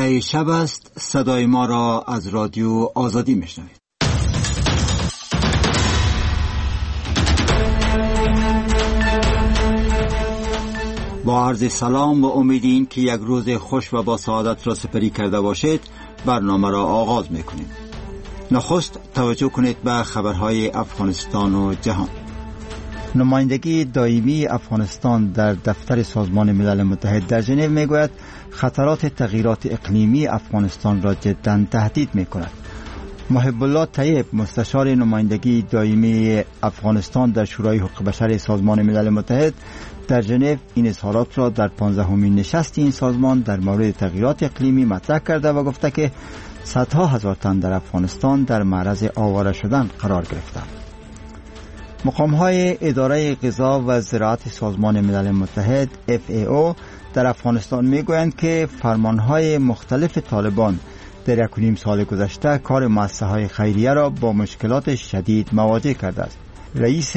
10 شب است. صدای ما را از رادیو آزادی میشنوید. با عرض سلام و امید این که یک روز خوش و با سعادت را سپری کرده باشید، برنامه را آغاز میکنیم. نخست توجه کنید به خبرهای افغانستان و جهان. نمایندگی دائمی افغانستان در دفتر سازمان ملل متحد در ژنو میگوید خطرات تغییرات اقلیمی افغانستان را جداً تهدید میکند. محب الله طیب، مستشار نمایندگی دائمی افغانستان در شورای حقوق بشر سازمان ملل متحد در ژنو، این اظهارات را در 15مین نشست این سازمان در مورد تغییرات اقلیمی مطرح کرده و گفته که صدها هزار تن در افغانستان در معرض آواره شدن قرار گرفتند. مقام‌های اداره غذا و زراعت سازمان ملل متحد FAO در افغانستان میگویند که فرمانهای مختلف طالبان در 1.5 سال گذشته کار مؤسسه‌های خیریه را با مشکلات شدید مواجه کرده است. رئیس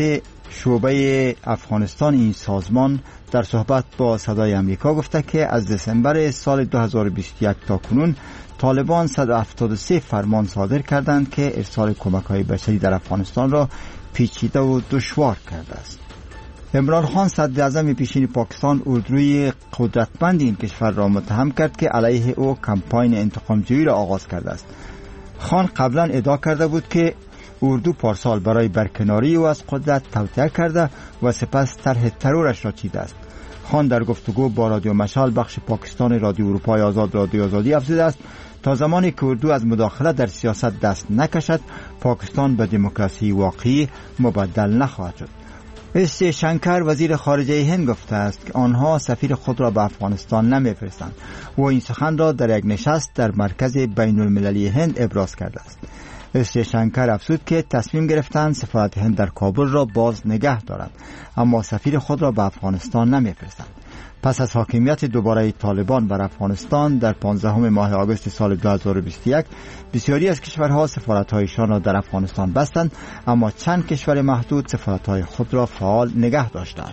شعبه افغانستان این سازمان در صحبت با صدای آمریکا گفته که از دسامبر سال 2021 تا کنون طالبان 173 فرمان صادر کردند که ارسال کمک‌های بشری در افغانستان را پیچیده و دشوار کرده است. عمران خان صدر اعظم پیشین پاکستان اردوی قدرتمند این کشور را متهم کرد که علیه او کمپاین انتقام‌جویی را آغاز کرده است. خان قبلا ادعا کرده بود که اردو پارسال برای برکناری او از قدرت توطئه کرده و سپس طرح ترورش را چیده است. خان در گفتگو با رادیو مشال بخش پاکستان رادیو اروپای آزاد رادیو آزادی افزوده است تا زمانی که اردو از مداخله در سیاست دست نکشد، پاکستان به دموکراسی واقعی مبدل نخواهد شد. اس شنکر وزیر خارجه هند گفته است که آنها سفیر خود را به افغانستان نمی‌فرستند و این سخن را در یک نشست در مرکز بین المللی هند ابراز کرده است. اس شنکر افزود که تصمیم گرفتند سفارت هند در کابل را باز نگه دارند، اما سفیر خود را به افغانستان نمی‌فرستند. پس از حاکمیت دوباره طالبان بر افغانستان در 15 ماه آگوست سال 2021 بسیاری از کشورها سفارت‌هایشان را در افغانستان بستند، اما چند کشور محدود سفارت‌های خود را فعال نگه داشتند.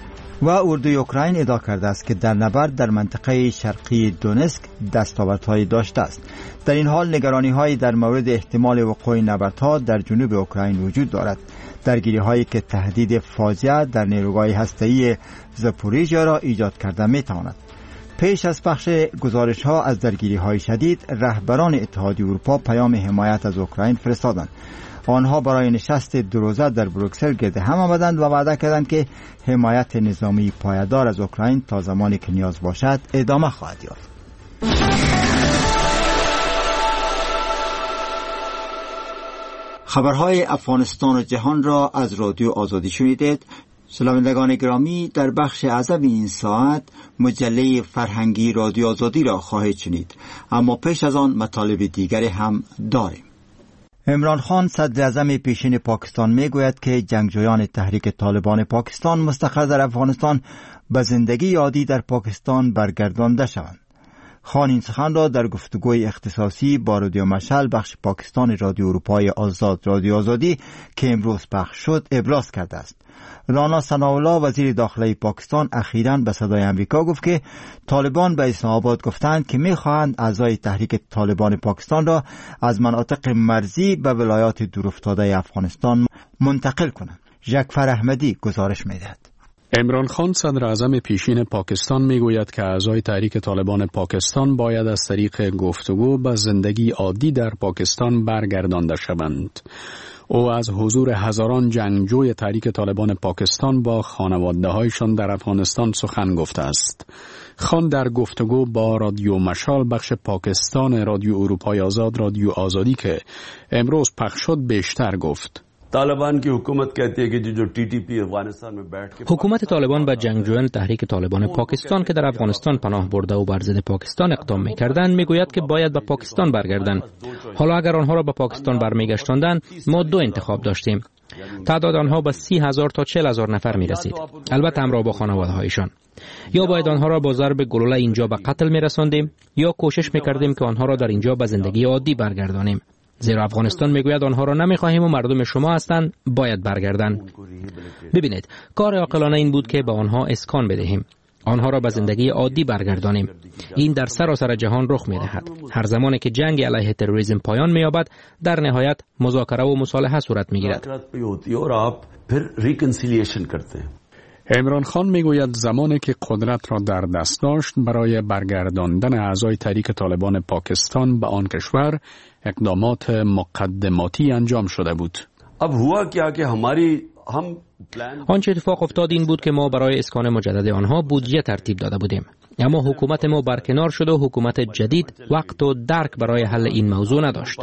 و اردوی اوکراین ادعا کرده است که در نبرد در منطقه شرقی دونسک دستاوردهایی داشته است. در این حال نگرانی‌هایی در مورد احتمال وقوع نبردها در جنوب اوکراین وجود دارد. درگیری‌هایی که تهدید فاجعه در نیروگاه هسته‌ای زاپوریژیا را ایجاد کرده می‌تواند. پیش از پخش گزارش‌ها از درگیری‌های شدید، رهبران اتحادیه اروپا پیام حمایت از اوکراین فرستادند. آنها برای نشست 2 روزه در بروکسل گرد هم آمدند و وعده کردند که حمایت نظامی پایدار از اوکراین تا زمانی که نیاز باشد ادامه خواهد یافت. خبرهای افغانستان و جهان را از رادیو آزادی شنیدید. شنوندگان گرامی، در بخش عقب این ساعت مجله فرهنگی رادیو آزادی را خواهید شنید، اما پیش از آن مطالب دیگری هم داریم. عمران خان صدر اعظم پیشین پاکستان میگوید که جنگجویان تحریک طالبان پاکستان مستقر در افغانستان به زندگی عادی در پاکستان برگردانده شوند. خان این سخن را در گفتگوی اختصاصی با رادیو مشعل بخش پاکستان رادیو اروپای آزاد رادیو آزادی که امروز پخش شد ابراز کرده است. رانا ثناءالله وزیر داخلی پاکستان اخیراً به صدای آمریکا گفت که طالبان به اسلام آباد گفتند که می‌خواهند اعضای تحریک طالبان پاکستان را از مناطق مرزی به ولایات دورافتاده افغانستان منتقل کنند. جعفر احمدی گزارش می‌دهد. عمران خان صدر اعظم پیشین پاکستان میگوید که اعضای تحریک طالبان پاکستان باید از طریق گفتگو به زندگی عادی در پاکستان برگردانده شوند. او از حضور هزاران جنگجوی تحریک طالبان پاکستان با خانواده‌هایشان در افغانستان سخن گفته است. خان در گفتگو با رادیو مشال بخش پاکستان رادیو اروپای آزاد رادیو آزادی که امروز پخش شد بیشتر گفت. طالبان کی حکومت کہتی ہے کہ جو ٹی ٹی پی افغانستان میں بیٹھ کے حکومت طالبان با جنگجویان تحریک طالبان پاکستان که در افغانستان پناه برده و بر ضد پاکستان اقدام می‌کردند میگوید که باید به پاکستان برگردند. حالا اگر آنها را به پاکستان برمیگشتاندند ما 2 انتخاب داشتیم. تعداد آنها به 30,000 تا 40,000 نفر می‌رسید. البته همراه با خانواده‌هایشان. یا باید آنها را با ضرب گلوله اینجا به قتل می‌رساندیم یا کوشش می‌کردیم که آنها را در اینجا به زندگی عادی برگردانیم. زیرا افغانستان میگوید آنها را نمیخواهیم و مردم شما هستند، باید برگردند. ببینید، کار عاقلانه این بود که به آنها اسکان بدهیم. آنها را به زندگی عادی برگردانیم. این در سراسر جهان رخ می‌دهد. هر زمانی که جنگ علیه تروریسم پایان می‌یابد، در نهایت مذاکره و مصالحه صورت می‌گیرد. عمران خان میگوید زمانی که قدرت را در دست داشت برای برگرداندن اعضای تحریک طالبان پاکستان به آن کشور اقدامات مقدماتی انجام شده بود. آنچه اتفاق افتاد این بود که ما برای اسکان مجدد آنها بودجه ترتیب داده بودیم، اما حکومت ما برکنار شد و حکومت جدید وقت و درک برای حل این موضوع نداشت.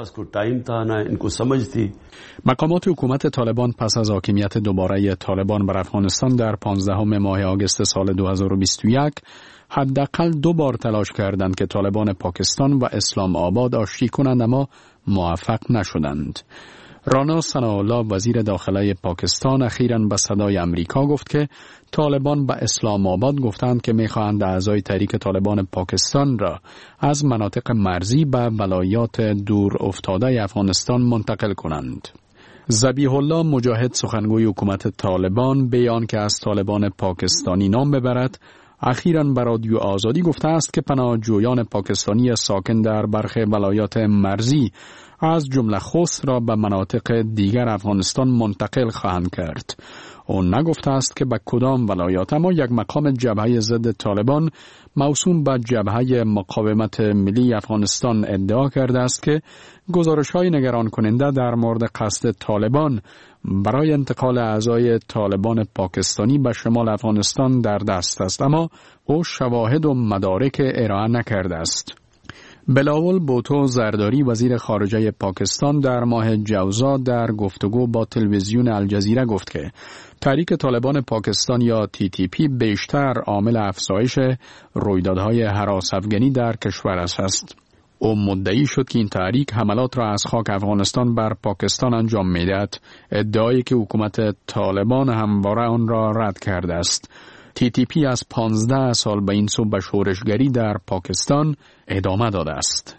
مقامات حکومت طالبان پس از حاکمیت دوباره طالبان بر افغانستان در 15 ماه آگوست سال 2021 حداقل 2 بار تلاش کردند که طالبان پاکستان و اسلام آباد آشتی کنند، اما موفق نشدند. رانا ثناءالله وزیر داخله پاکستان اخیراً به صدای امریکا گفت که طالبان به اسلام آباد گفتند که می‌خواهند اعضای تحریک طالبان پاکستان را از مناطق مرزی به ولایات دور افتاده افغانستان منتقل کنند. ذبیح الله مجاهد سخنگوی حکومت طالبان بیان که از طالبان پاکستانی نام ببرد اخیراً به رادیو آزادی گفته است که پناهجویان پاکستانی ساکن در برخی ولایات مرزی از جمله خوست را به مناطق دیگر افغانستان منتقل خواهند کرد. او نگفته است که به کدام ولایات، اما یک مقام جبهه ضد طالبان موسوم به جبهه مقاومت ملی افغانستان ادعا کرده است که گزارش‌های نگران کننده در مورد قصد طالبان برای انتقال اعضای طالبان پاکستانی به شمال افغانستان در دست است، اما او شواهد و مدارک ارائه نکرده است. بلاول بوتو زرداری وزیر خارجه پاکستان در ماه جوزا در گفتگو با تلویزیون الجزیره گفت که تحریک طالبان پاکستان یا TTP بیشتر عامل افزایش رویدادهای هراس افغانی در کشور است. او مدعی شد که این تحریک حملات را از خاک افغانستان بر پاکستان انجام می‌دهد، ادعایی که حکومت طالبان همواره آن را رد کرده است. TTP از 15 سال به این سو به شورشگری در پاکستان ادامه داده است.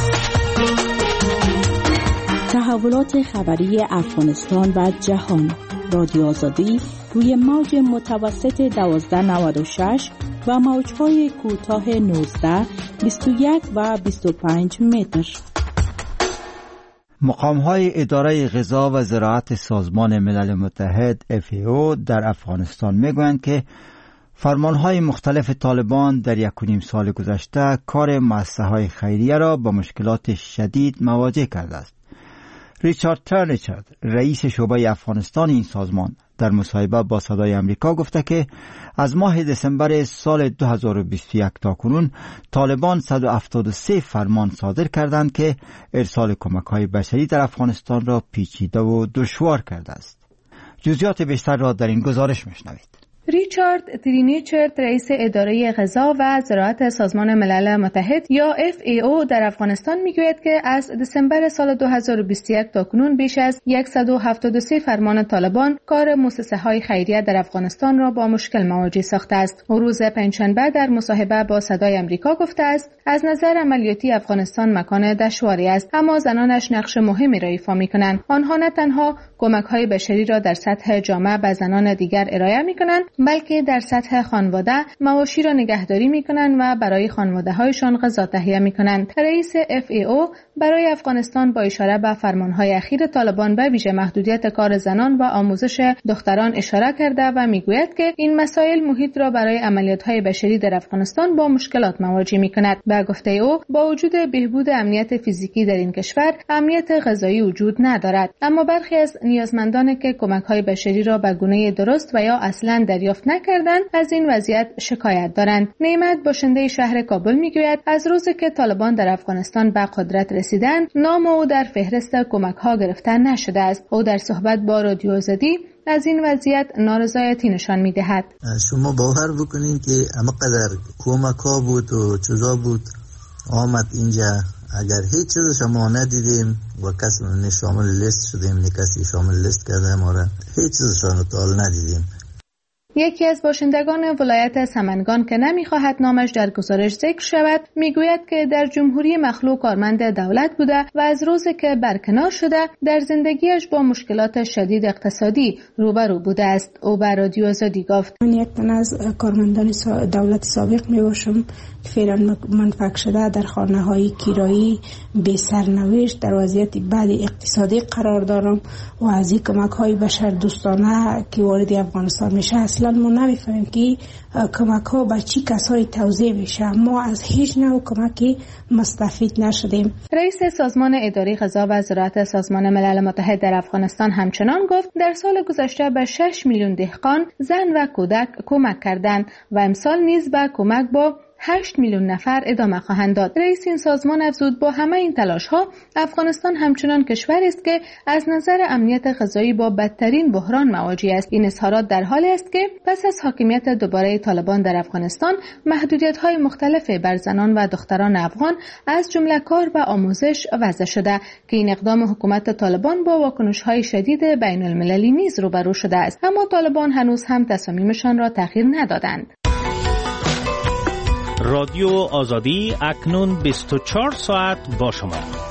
تحولات خبری افغانستان و جهان. رادیو آزادی روی موج متوسط 1296 و موج‌های کوتاه 19، 21 و 25 متر. مقام‌های اداره غذا و زراعت سازمان ملل متحد FAO در افغانستان می‌گویند که فرمانهای مختلف طالبان در 1.5 سال گذشته کار مؤسسه‌های خیریه را با مشکلات شدید مواجه کرده است. ریچارد ترنیچارد، رئیس شعبه افغانستان این سازمان، در مصاحبه با صدای امریکا گفته که از ماه دسامبر سال 2021 تا کنون طالبان 173 فرمان صادر کردند که ارسال کمک‌های بشری در افغانستان را پیچیده و دشوار کرده است. جزئیات بیشتر را در این گزارش می‌شنوید. ریچارد ترینیچرد، رئیس اداره غذا و زراعت سازمان ملل متحد یا FAO در افغانستان میگوید که از دسامبر سال 2021 تا کنون بیش از 173 فرمان طالبان کار مؤسسه‌های خیریه در افغانستان را با مشکل مواجه ساخته است. او روز پنجشنبه در مصاحبه با صدای امریکا گفته است از نظر عملیاتی افغانستان مکان دشواری است، اما زنانش نقش مهمی را ایفا می‌کنند. آنها نه تنها کمک‌های بشری را در سطح جامعه به زنان دیگر ارائه می‌کنند، بلکه در سطح خانواده مواشی را نگهداری می‌کنند و برای خانواده‌هایشان غذا تهیه می‌کنند. رئیس FAO برای افغانستان با اشاره به فرمان‌های اخیر طالبان به ویژه محدودیت کار زنان و آموزش دختران اشاره کرده و می‌گوید که این مسائل محیط را برای عملیات‌های بشری در افغانستان با مشکلات مواجه می‌کند. به گفته او با وجود بهبود امنیت فیزیکی در این کشور، امنیت غذایی وجود ندارد، اما برخی از نیازمندان که کمک‌های بشری را به گونه درست و یا اصلاً دریافت نکردند از این وضعیت شکایت دارند. نعمت باشنده شهر کابل میگوید از روزی که طالبان در افغانستان به قدرت رسیدند نام او در فهرست کمک‌ها گرفته نشده است. او در صحبت با رادیو آزادی از این وضعیت نارضایتی نشان می‌دهد. شما باور بکنین که همقدر کمک‌ها بود و چیزا بود آمد اینجا، اگر هیچ چیز شما ندیدیم و کسی شامل لیست شدیم، کسی شامل لیست کرده ما را، هیچ چیز شما تا ندیدیم. یکی از باشندگان ولایت سمنگان که نمی‌خواهد نامش در گزارش ذکر شود میگوید که در جمهوری مخلوع کارمند دولت بوده و از روزی که برکنار شده در زندگیش با مشکلات شدید اقتصادی روبرو بوده است. او به رادیو آزادی گفت: من یک تن از کارمندان دولت سابق میباشم، فعلا منفک شده در خانه‌های کرایی بی سرنوشت در وضعیت بد اقتصادی قرار دارم و از این کمک‌های بشر دوستانه که وارد افغانستان میشه اصلا ما نمیفهمیم که کمک‌ها به چی کسایی توزیع میشه. ما از هیچ نوع کمکی مستفید نشدیم. رئیس سازمان اداره غذا و زراعت سازمان ملل متحد در افغانستان همچنان گفت در سال گذشته به 6 میلیون دهقان، زن و کودک کمک کردند و امسال نیز به کمک با 8 میلیون نفر ادامه خواهند داد. رئیس این سازمان افزود با همه این تلاش‌ها افغانستان همچنان کشوری است که از نظر امنیت غذایی با بدترین بحران مواجه است. این اظهارات در حالی است که پس از حاکمیت دوباره طالبان در افغانستان محدودیت‌های مختلفی بر زنان و دختران افغان از جمله کار و آموزش وضع شده که این اقدام حکومت طالبان با واکنش‌های شدید بین‌المللی نیز روبرو شده است. اما طالبان هنوز هم تصامیمشان را تغییر ندادند. رادیو آزادی اکنون 24 ساعت با شما.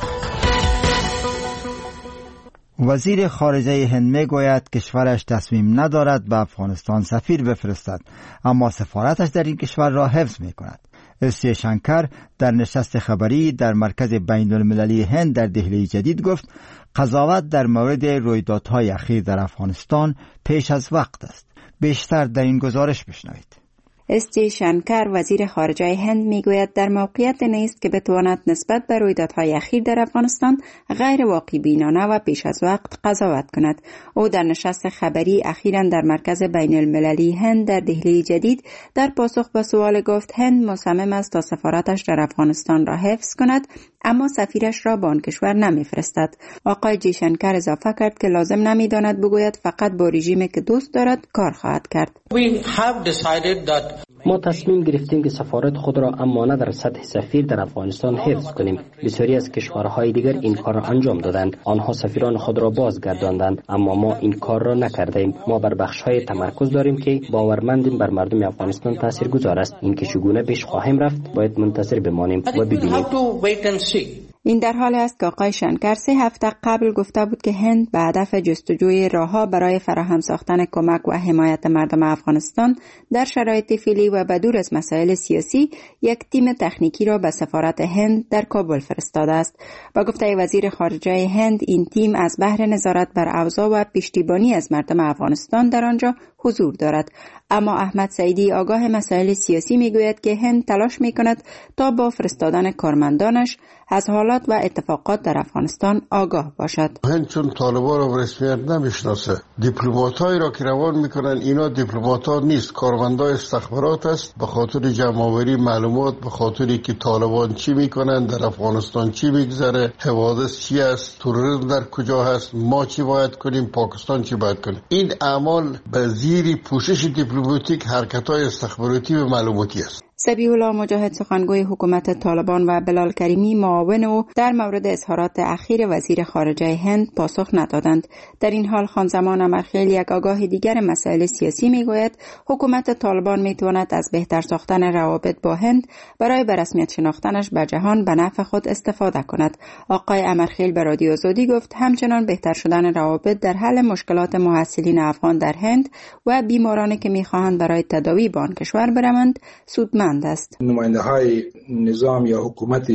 وزیر خارجه هند میگوید کشورش تصمیم ندارد به افغانستان سفیر بفرستد، اما سفارتش در این کشور را حفظ میکند. اس جیشنکر در نشست خبری در مرکز بین المللی هند در دهلی جدید گفت قضاوت در مورد رویدادهای اخیر در افغانستان پیش از وقت است. بیشتر در این گزارش بشنوید. اس جیشنکر وزیر خارجه هند میگوید در موقعیت نیست که بتواند نسبت به رویدادهای اخیر در افغانستان غیر واقع بینانه و پیش از وقت قضاوت کند. او در نشست خبری اخیراً در مرکز بین المللی هند در دهلی جدید در پاسخ به سوال گفت هند مصمم است تا سفارتش در افغانستان را حفظ کند، اما سفیرش را به آن کشور نمیفرستد. آقای جیشنکر اضافه کرد که لازم نمیداند بگوید فقط با رژیمی که دوست دارد کار خواهد کرد. ما تصمیم گرفتیم که سفارت خود را امانه در سطح سفیر در افغانستان حفظ کنیم. بسیاری از کشورهای دیگر این کار را انجام دادند. آنها سفیران خود را بازگرداندند، اما ما این کار را نکردیم. ما بر بخش‌های تمرکز داریم که باورمندیم بر مردم افغانستان تاثیرگذار است. این که چگونه پیش خواهیم رفت باید منتظر بمانیم و ببینیم. این در حال است که آقای شنکر 3 هفته قبل گفته بود که هند به هدف جستجوی راه‌ها برای فراهم ساختن کمک و حمایت مردم افغانستان در شرایط فعلی و بدور از مسائل سیاسی یک تیم تکنیکی را به سفارت هند در کابل فرستاده است. با گفته وزیر خارجه هند این تیم از بهر نظارت بر اوضاع و پشتیبانی از مردم افغانستان در آنجا حضور دارد. اما احمد سعیدی آگاه مسائل سیاسی میگوید که هند تلاش میکند تا با فرستادن کارمندانش از حالات و اتفاقات در افغانستان آگاه باشد. هند چون طالبان را رسمیت نمیشناسه، دیپلمات‌هایی را که روان میکنن اینا دیپلمات‌ها نیست، کارمندای استخبارات است، به خاطر جمع‌آوری معلومات، به خاطری که طالبان چی میکنن در افغانستان، چی میگذره، حوادث چی است، تروریسم در کجا هست، ما چی باید کنیم، پاکستان چی باید کنه. این اعمال به زیر پوشش دیپلماتیک حرکت‌های استخباراتی و معلوماتی است. سبیح الله مجاهد سخنگوی حکومت طالبان و بلال کریمی معاون او در مورد اظهارات اخیر وزیر خارجه هند پاسخ ندادند. در این حال خانزمان امرخیل یک آگاه دیگر مسائل سیاسی میگوید حکومت طالبان میتواند از بهتر ساختن روابط با هند برای به رسمیت شناختنش به جهان به نفع خود استفاده کند. آقای امرخیل به رادیو آزادی گفت همچنان بهتر شدن روابط در حل مشکلات محصلین افغان در هند و بیمارانی که میخواهند برای تداوی به آن کشور بروند سودمند است. نماینده های نظام یا حکومت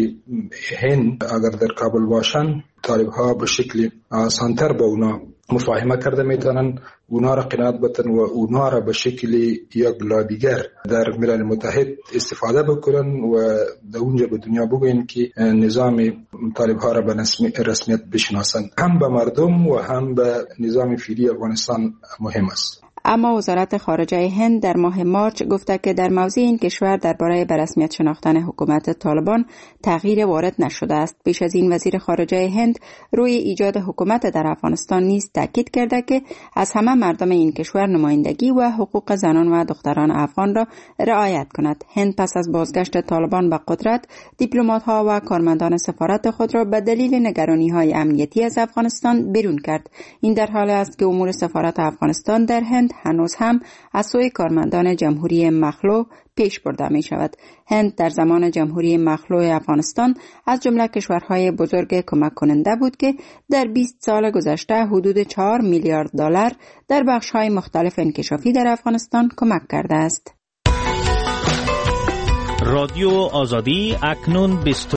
هند اگر در کابل باشند طالب ها به شکل آسانتر با اونا مفاهمه کرده میتونن، اونا را قناعت بتن و اونا را به شکل یک لابیگر در ملل متحد استفاده بکنن و در اونجا به دنیا بگوین که نظام طالب ها را به رسمیت بشناسن. هم به مردم و هم به نظام فعلی افغانستان مهم است. اما وزارت خارجه هند در ماه مارچ گفته که در موضوع این کشور درباره به رسمیت شناختن حکومت طالبان تغییر وارد نشده است. پیش از این وزیر خارجه هند روی ایجاد حکومت در افغانستان نیز تاکید کرده که از همه مردم این کشور نمایندگی و حقوق زنان و دختران افغان را رعایت کند. هند پس از بازگشت طالبان به قدرت دیپلمات‌ها و کارمندان سفارت خود را به دلیل نگرانی‌های امنیتی از افغانستان بیرون کرد. این در حال است که امور سفارت افغانستان در هند هنوز هم از سوی کارمندان جمهوری مخلوع پیش برده می شود. هند در زمان جمهوری مخلوع افغانستان از جمله کشورهای بزرگ کمک کننده بود که در 20 سال گذشته حدود 4 میلیارد دلار در بخش‌های مختلف انکشافی در افغانستان کمک کرده است. رادیو آزادی اکنون